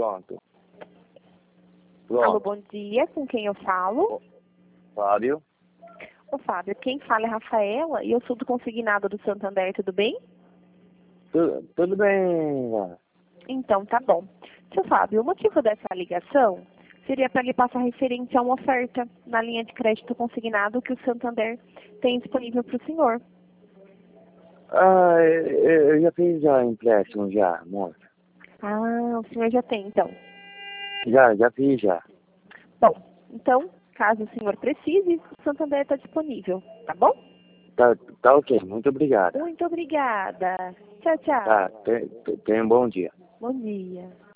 Pronto. Alô, bom dia. Com quem eu falo? Fábio. Ô, Fábio, quem fala é Rafaela e eu sou do consignado do Santander, tudo bem? Tudo bem, Ivana. Então, tá bom. Seu Fábio, o motivo dessa ligação seria para lhe passar referência a uma oferta na linha de crédito consignado que o Santander tem disponível para o senhor. Eu já fiz já empréstimo já, moça. Ah, o senhor já tem, então. Já fiz já. Bom, então, caso o senhor precise, o Santander está disponível, tá bom? Tá ok, muito obrigado. Muito obrigada. Tchau, tchau. Tá, tenha um bom dia. Bom dia.